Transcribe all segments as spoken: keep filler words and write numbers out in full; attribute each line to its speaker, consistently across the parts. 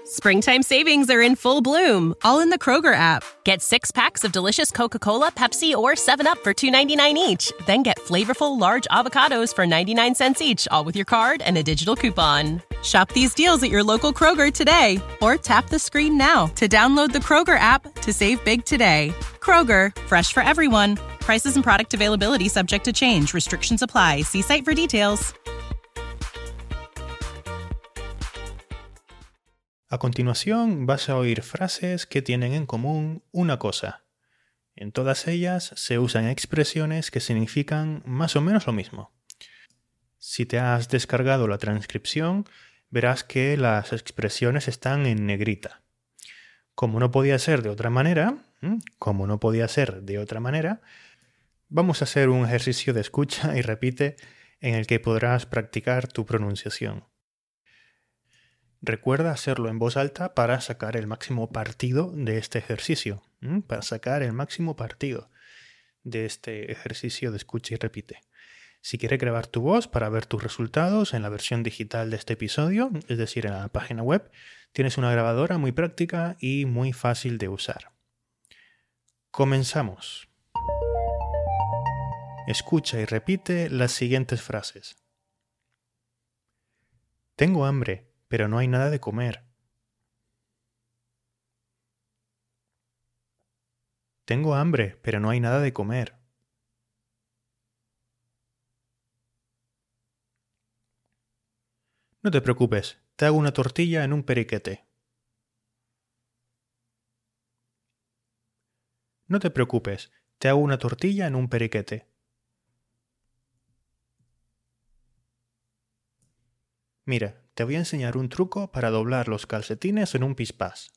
Speaker 1: Springtime savings are in full bloom, all in the Kroger app. Get six packs of delicious Coca-Cola, Pepsi, or seven up for two ninety-nine each. Then get flavorful large avocados for ninety-nine cents each, all with your card and a digital coupon. Shop these deals at your local Kroger today, or tap the screen now to download the Kroger app to save big today. Kroger, fresh for everyone. Prices and product availability subject to change. Restrictions apply. See site for details.
Speaker 2: A continuación vas a oír frases que tienen en común una cosa. En todas ellas se usan expresiones que significan más o menos lo mismo. Si te has descargado la transcripción, verás que las expresiones están en negrita. Como no podía ser de otra manera, como no podía ser de otra manera, vamos a hacer un ejercicio de escucha y repite en el que podrás practicar tu pronunciación. Recuerda hacerlo en voz alta para sacar el máximo partido de este ejercicio. ¿Mm? Para sacar el máximo partido de este ejercicio de escucha y repite. Si quieres grabar tu voz para ver tus resultados en la versión digital de este episodio, es decir, en la página web, tienes una grabadora muy práctica y muy fácil de usar. Comenzamos. Escucha y repite las siguientes frases. Tengo hambre, pero no hay nada de comer. Tengo hambre, pero no hay nada de comer. No te preocupes, te hago una tortilla en un periquete. No te preocupes, te hago una tortilla en un periquete. Mira, te voy a enseñar un truco para doblar los calcetines en un pispás.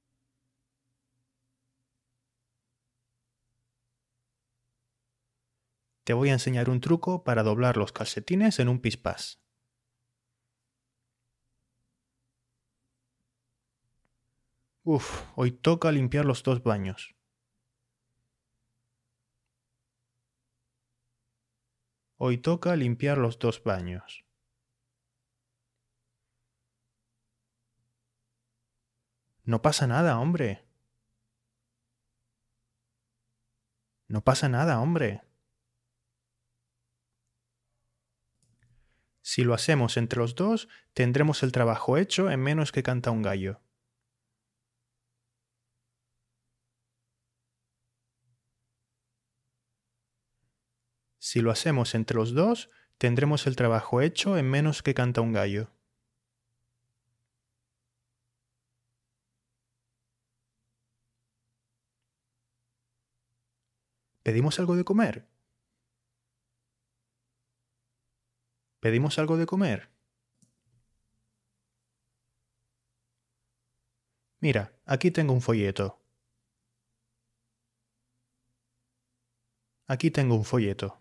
Speaker 2: Te voy a enseñar un truco para doblar los calcetines en un pispás. Uf, hoy toca limpiar los dos baños. Hoy toca limpiar los dos baños. No pasa nada, hombre. No pasa nada, hombre. Si lo hacemos entre los dos, tendremos el trabajo hecho en menos que canta un gallo. Si lo hacemos entre los dos, tendremos el trabajo hecho en menos que canta un gallo. ¿Pedimos algo de comer? ¿Pedimos algo de comer? Mira, aquí tengo un folleto. Aquí tengo un folleto.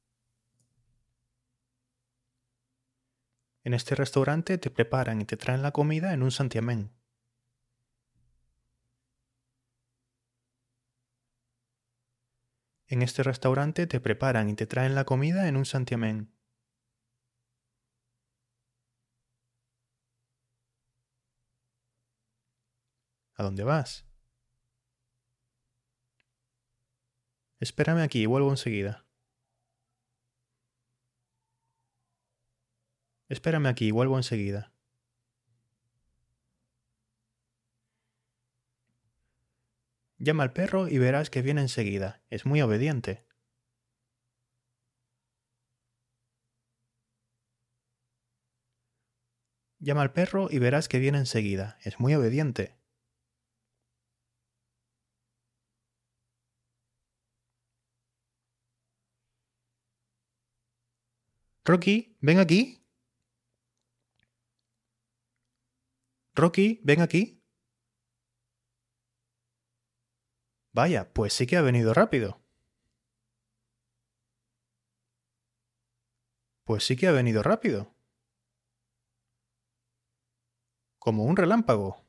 Speaker 2: En este restaurante te preparan y te traen la comida en un santiamén. En este restaurante te preparan y te traen la comida en un santiamén. ¿A dónde vas? Espérame aquí, vuelvo enseguida. Espérame aquí, vuelvo enseguida. Llama al perro y verás que viene enseguida. Es muy obediente. Llama al perro y verás que viene enseguida. Es muy obediente. Rocky, ven aquí. Rocky, ven aquí. Vaya, pues sí que ha venido rápido. Pues sí que ha venido rápido. Como un relámpago.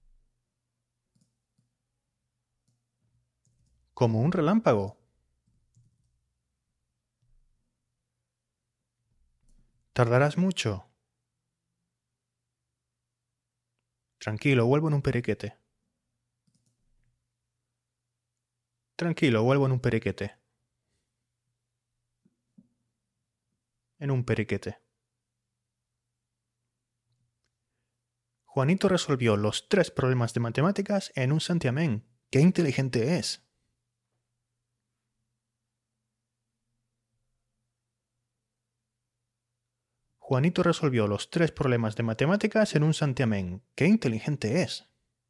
Speaker 2: Como un relámpago. ¿Tardarás mucho? Tranquilo, vuelvo en un periquete. Tranquilo, vuelvo en un periquete. En un periquete. Juanito resolvió los tres problemas de matemáticas en un santiamén. ¡Qué inteligente es! Juanito resolvió los tres problemas de matemáticas en un santiamén. ¡Qué inteligente es!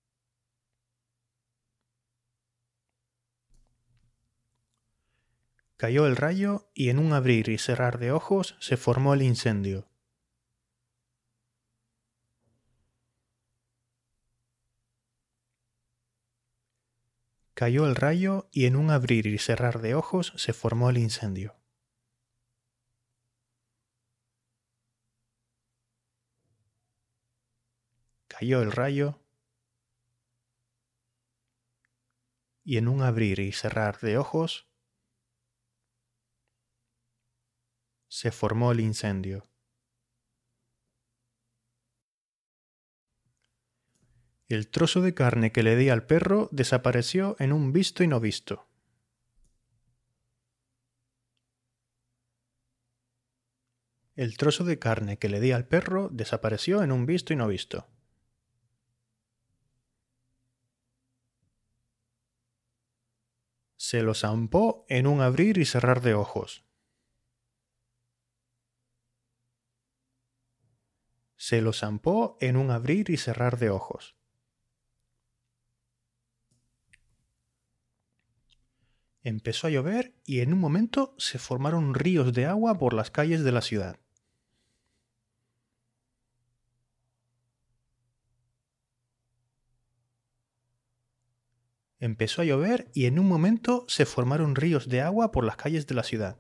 Speaker 2: Cayó el rayo y en un abrir y cerrar de ojos se formó el incendio. Cayó el rayo y en un abrir y cerrar de ojos se formó el incendio. Cayó el rayo y en un abrir y cerrar de ojos se formó el incendio. El trozo de carne que le di al perro desapareció en un visto y no visto. El trozo de carne que le di al perro desapareció en un visto y no visto. Se lo zampó en un abrir y cerrar de ojos. Se lo zampó en un abrir y cerrar de ojos. Empezó a llover y en un momento se formaron ríos de agua por las calles de la ciudad. Empezó a llover y en un momento se formaron ríos de agua por las calles de la ciudad.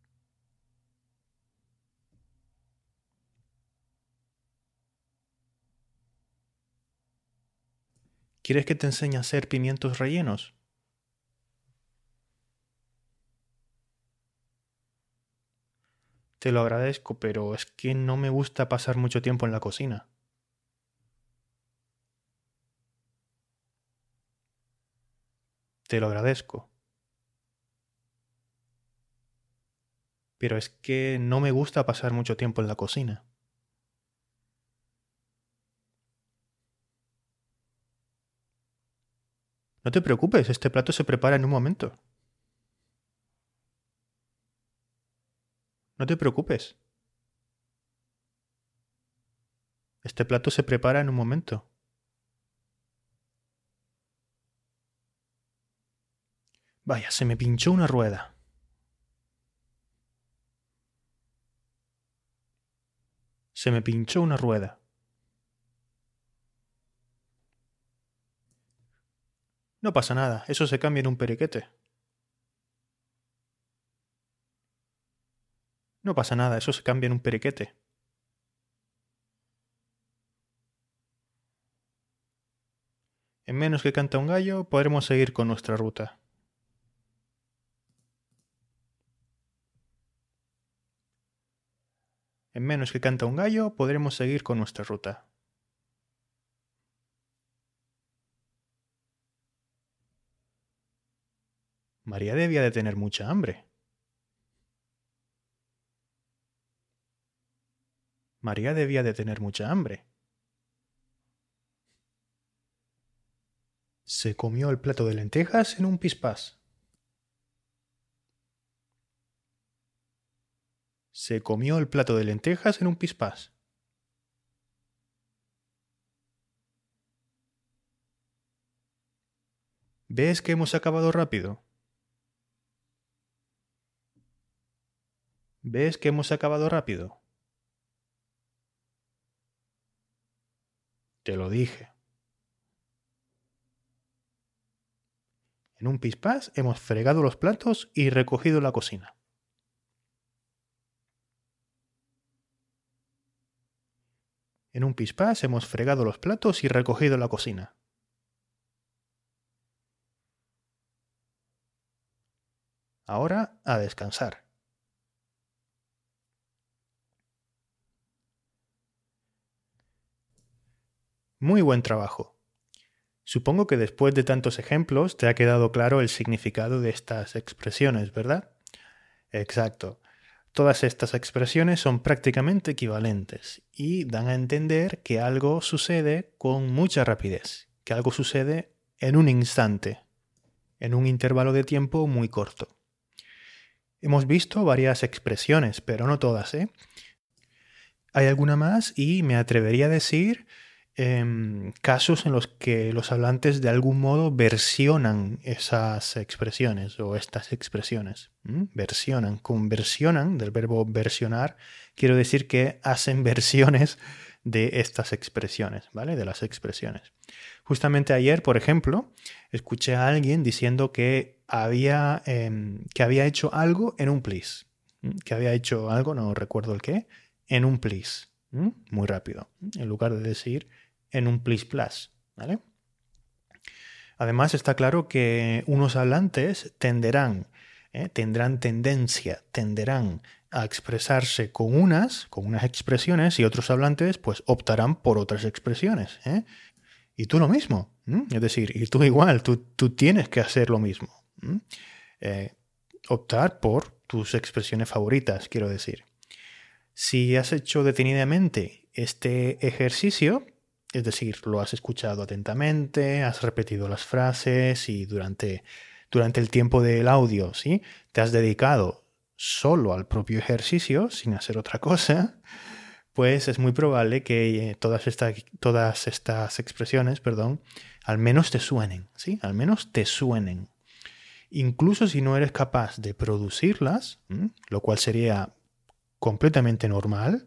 Speaker 2: ¿Quieres que te enseñe a hacer pimientos rellenos? Te lo agradezco, pero es que no me gusta pasar mucho tiempo en la cocina. Te lo agradezco. Pero es que no me gusta pasar mucho tiempo en la cocina. No te preocupes, este plato se prepara en un momento. No te preocupes. Este plato se prepara en un momento. Vaya, se me pinchó una rueda. Se me pinchó una rueda. No pasa nada, eso se cambia en un periquete. No pasa nada, eso se cambia en un periquete. En menos que canta un gallo, podremos seguir con nuestra ruta. En menos que canta un gallo, podremos seguir con nuestra ruta. María debía de tener mucha hambre. María debía de tener mucha hambre. Se comió el plato de lentejas en un pispás. Se comió el plato de lentejas en un pispás. ¿Ves que hemos acabado rápido? ¿Ves que hemos acabado rápido? Te lo dije. En un pispás hemos fregado los platos y recogido la cocina. En un pispás hemos fregado los platos y recogido la cocina. Ahora a descansar. Muy buen trabajo. Supongo que después de tantos ejemplos te ha quedado claro el significado de estas expresiones, ¿verdad? Exacto. Todas estas expresiones son prácticamente equivalentes y dan a entender que algo sucede con mucha rapidez, que algo sucede en un instante, en un intervalo de tiempo muy corto. Hemos visto varias expresiones, pero no todas, ¿eh? Hay alguna más y me atrevería a decir eh, casos en los que los hablantes de algún modo versionan esas expresiones o estas expresiones. ¿Mm? Versionan, conversionan, del verbo versionar, quiero decir que hacen versiones de estas expresiones, ¿vale? De las expresiones. Justamente ayer, por ejemplo, escuché a alguien diciendo que había, eh, que había hecho algo en un plis. ¿Mm? Que había hecho algo, no recuerdo el qué, en un plis. ¿Mm? Muy rápido. En lugar de decir en un plis plus, ¿vale? Además está claro que unos hablantes tenderán, ¿eh? tendrán tendencia, tenderán a expresarse con unas, con unas expresiones y otros hablantes pues optarán por otras expresiones, ¿eh? Y tú lo mismo, ¿eh? Es decir, y tú igual, tú, tú tienes que hacer lo mismo, ¿eh? Eh, optar por tus expresiones favoritas, quiero decir. Si has hecho detenidamente este ejercicio, es decir, lo has escuchado atentamente, has repetido las frases y durante, durante el tiempo del audio, ¿sí? Te has dedicado solo al propio ejercicio, sin hacer otra cosa, pues es muy probable que todas, esta, todas estas expresiones, perdón, al menos te suenen, ¿sí? Al menos te suenen. Incluso si no eres capaz de producirlas, ¿sí? Lo cual sería completamente normal,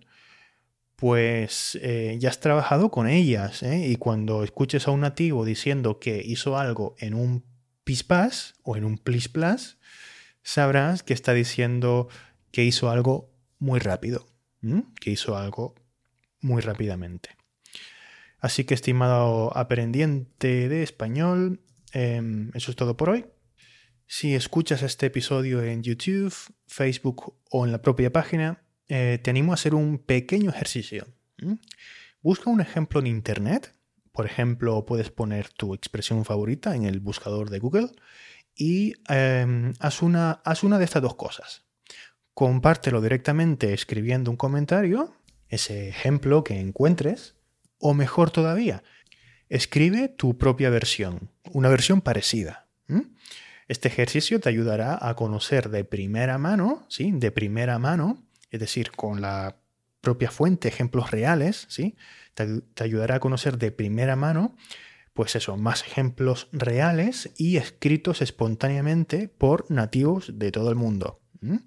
Speaker 2: pues eh, ya has trabajado con ellas, ¿eh? Y cuando escuches a un nativo diciendo que hizo algo en un pispás o en un plis plus, sabrás que está diciendo que hizo algo muy rápido, ¿eh? Que hizo algo muy rápidamente. Así que, estimado aprendiente de español, eh, eso es todo por hoy. Si escuchas este episodio en YouTube, Facebook o en la propia página, Eh, te animo a hacer un pequeño ejercicio. ¿Mm? Busca un ejemplo en Internet. Por ejemplo, puedes poner tu expresión favorita en el buscador de Google y eh, haz, una, haz una de estas dos cosas. Compártelo directamente escribiendo un comentario, ese ejemplo que encuentres, o mejor todavía, escribe tu propia versión, una versión parecida. ¿Mm? Este ejercicio te ayudará a conocer de primera mano, ¿sí? De primera mano, es decir, con la propia fuente, ejemplos reales, ¿sí? Te, te ayudará a conocer de primera mano, pues eso, más ejemplos reales y escritos espontáneamente por nativos de todo el mundo. ¿Mm?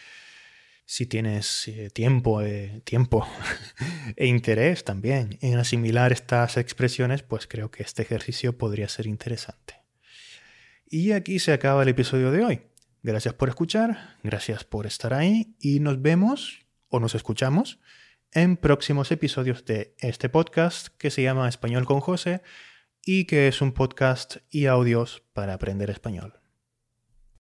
Speaker 2: Si tienes eh, tiempo, eh, tiempo e interés también en asimilar estas expresiones, pues creo que este ejercicio podría ser interesante. Y aquí se acaba el episodio de hoy. Gracias por escuchar, gracias por estar ahí y nos vemos o nos escuchamos en próximos episodios de este podcast que se llama Español con José y que es un podcast y audios para aprender español.